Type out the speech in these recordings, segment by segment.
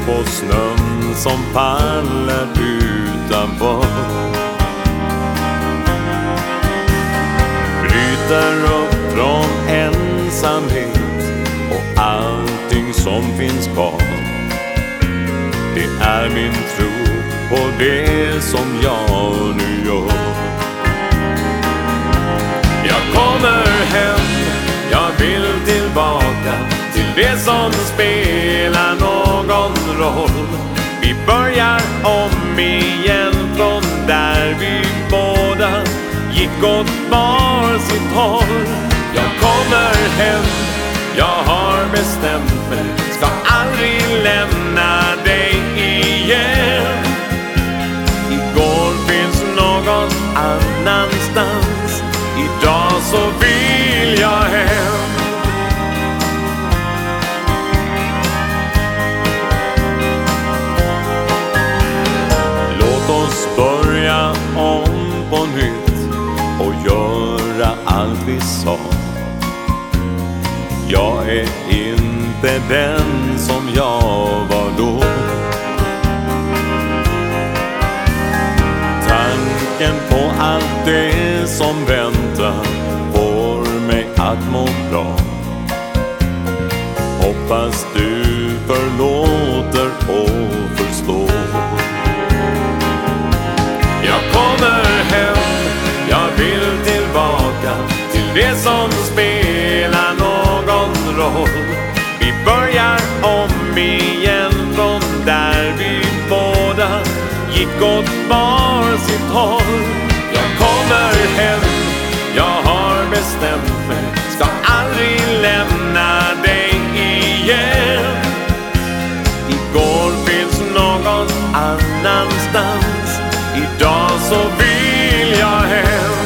på snön som faller utanför. Bryter upp från ensamhet och allting som finns kvar. Det är min tro på det som jag nu gör. Jag kommer hem, jag vill tillbaka till det som spelar någon roll. Vi börjar om igen från där vi båda gick åt var sitt håll. Jag kommer hem, jag har bestämt mig, ska aldrig lämna dig igen. Igår finns någon annanstans, idag så vill jag hem. Låt oss börja om på nytt och göra allt vi sa. Jag är inte den som jag var då. Tanken på allt det som väntar får mig att må bra. Hoppas du förlåter och förstår. Jag kommer hem, jag vill tillbaka till det som spelar någon roll. Vi börjar om igen från där vi båda gick åt var sitt håll. Jag kommer hem, jag har bestämt mig, ska aldrig lämna dig igen. Igår finns någon annanstans, idag så vill jag hem.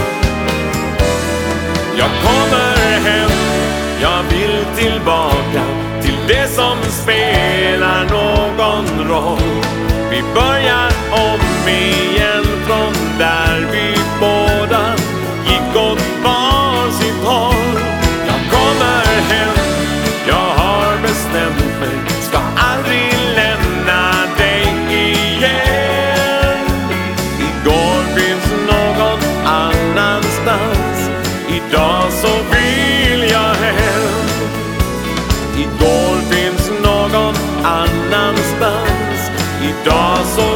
Jag kommer hem, jag vill tillbaka till det som spelar någon roll. Vi börjar om igen från där vi båda gick åt var sitt håll. Jag kommer hem, jag har bestämt mig, ska aldrig lämna dig igen. Igår finns någon annanstans, idag så vill jag hem. Igår finns någon annanstans, idag så